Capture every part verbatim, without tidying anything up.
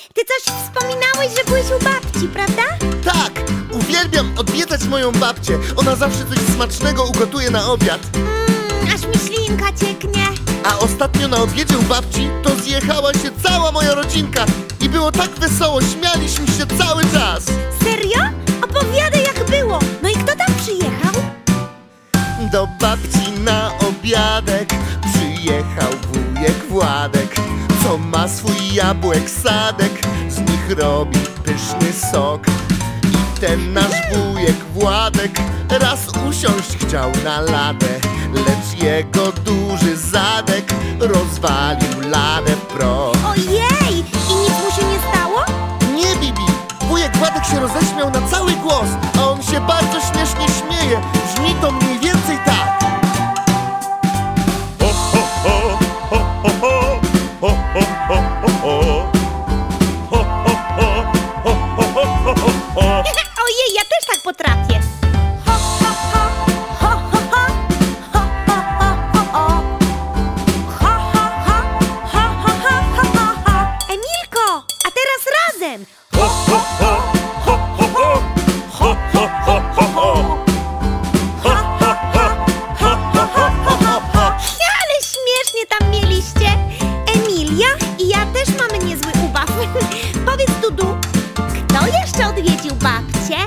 ty coś wspominałeś, że byłeś u babci, prawda? Tak, uwielbiam odwiedzać moją babcię. Ona zawsze coś smacznego ugotuje na obiad. Mmm, aż mi ślinka cieknie. A ostatnio na obiedzie u babci to zjechała się cała moja rodzinka. I było tak wesoło, śmialiśmy się cały czas. Serio? Opowiadaj, jak było. No i kto tam przyjechał? Do babci na obiadek przyjechał wujek Władek, co ma swój jabłek sadek, z nich robi pyszny sok. I ten nasz wujek Władek raz usiąść chciał na ladę, lecz jego duży zadek rozwalił ladę w proch. Ojej! I nic mu się nie stało? Nie, Bibi! Wujek Władek się roześmiał na cały głos, a on się bardzo śmiesznie śmieje. Brzmi to mniej więcej tak. Ojej, ja też tak potrafię. Ho, ho, ho, ho, ho, ho, ho, ho, ho, ho. Ho, ho, ho, ho, ho, ho, ho, ho. Emilko, a teraz razem. Ho, ho, ho, ho, ho, ho. Ho, ho, ho, ho, ho. Ho, ho, ho, ho, ho, ho, ho, ho. Ale śmiesznie tam mieliście. Emilia i ja też mamy niezły ubaw. Powiedz, Dudu, kto jeszcze odwiedził babcię?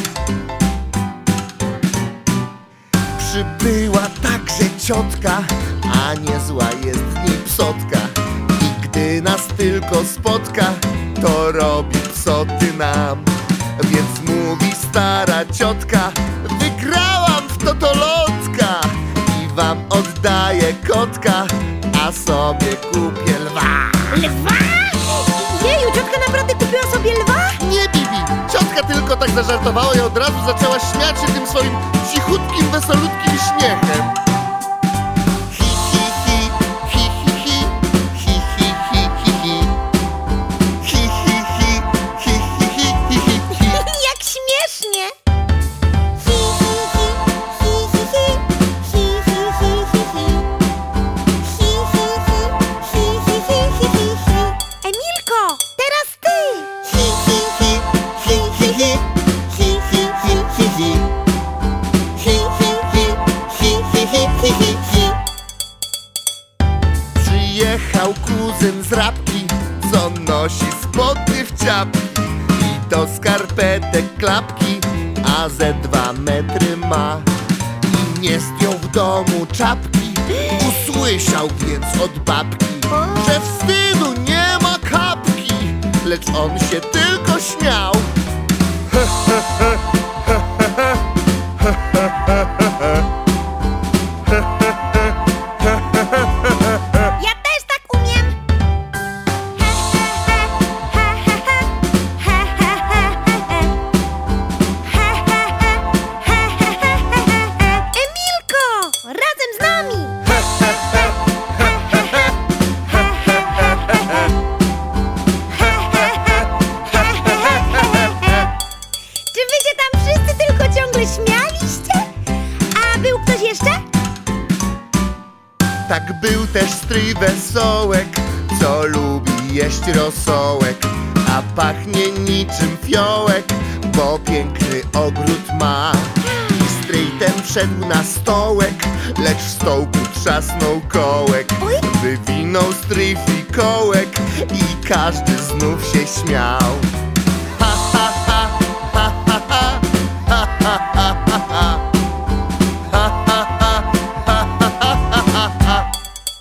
Przybyła także ciotka, a niezła jest z niej psotka. I gdy nas tylko spotka, to robi psoty nam. Więc mówi stara ciotka: wygrałam w totolotka i wam oddaję kotka, a sobie kupię lwa. Lwa? Jeju, ciotka naprawdę kupiła sobie lwa? Nie, Bibi! Ciotka tylko tak zażartowała i od razu zaczęła śmiać się tym swoim cichutkim, wesolutkim śmiechem. Hi, hi, hi, hi, hi, hi, hi, hi, hi, hi, hi. Hi, hi, hi, hi, hi, hi, hi, hi, hi. Jak śmiesznie! Hi, hi, hi, hi, hi, hi, hi, hi, hi, hi, hi. Hi, hi, hi, hi, hi, hi, hi, hi, hi. Emilko, teraz ty! Hi, hi, hi, hi, hi, hi, hi, hi, hi, hi, hi. Hi, hi, hi, hi, hi, hi, hi, hi, hi. Przyjechał kuzyn z Rabki, co nosi spodnie w ciapki i do skarpetek klapki, a ze dwa metry ma. I nie zdjął w domu czapki, usłyszał więc od babki, że wstydu nie ma kapki, lecz on się tylko śmiał. Ja też tak umiem! He, he, he, he, he, he, he, he, he. He, he, he, he, he, he, he, he. Emilko, razem z nami! He, he, he, he, he, he, he, he, he, he. He, he, he, he, he, he, he, he. Czy wy się tam wszyscy tylko ciągle śmialiście? A był ktoś jeszcze? Tak był też stryj Wesołek, co lubi jeść rosołek, a pachnie niczym fiołek, bo piękny ogród ma. I stryj ten wszedł na stołek, lecz w stołku trzasnął kołek. Oj. Wywinął stryj fikołek i każdy znów się śmiał. Ha, ha, ha, ha, ha, ha, ha, ha, ha, ha, ha. Ha, ha, ha, ha, ha, ha, ha, ha.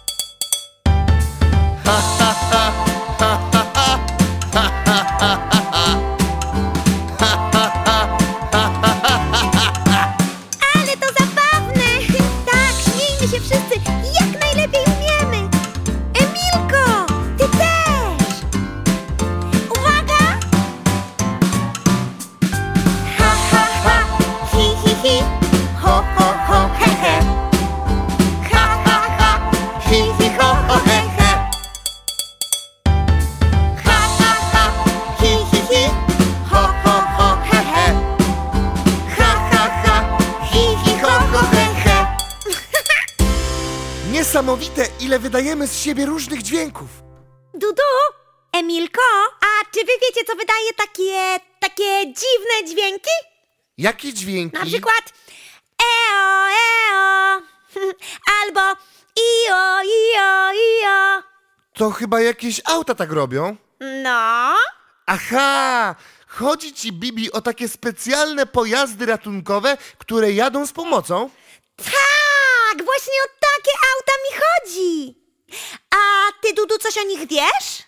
Ha, ha, ha, ha, ha, ha, ha, ha, ha, ha. Ha, ha, ha, ha, ha, ha, ha. Ale to zabawne! Tak, śmiejmy się wszyscy jak najlepiej umiemy! Emilko, ty też! Uwaga! Ha, ha, ha, hi, hi, hi, ho, ho, ho, he, he. Ha, ha, ha, hi, hi, ho, ho, he, he. Ha, ha, ha, hi, hi, hi, ho, ho, ho, he, he. Ha, ha, ha, hi, hi, ho, ho, he, he. Niesamowite, ile wydajemy z siebie różnych dźwięków. Dudu, Emilko, a czy wy wiecie, co wydaje takie, takie dziwne dźwięki? Jakie dźwięki? Na przykład eo, eo, albo io, io, io. To chyba jakieś auta tak robią. No, Aha! Chodzi ci, Bibi, o takie specjalne pojazdy ratunkowe, które jadą z pomocą? tak, właśnie o takie auta mi chodzi. A ty, Dudu, coś o nich wiesz?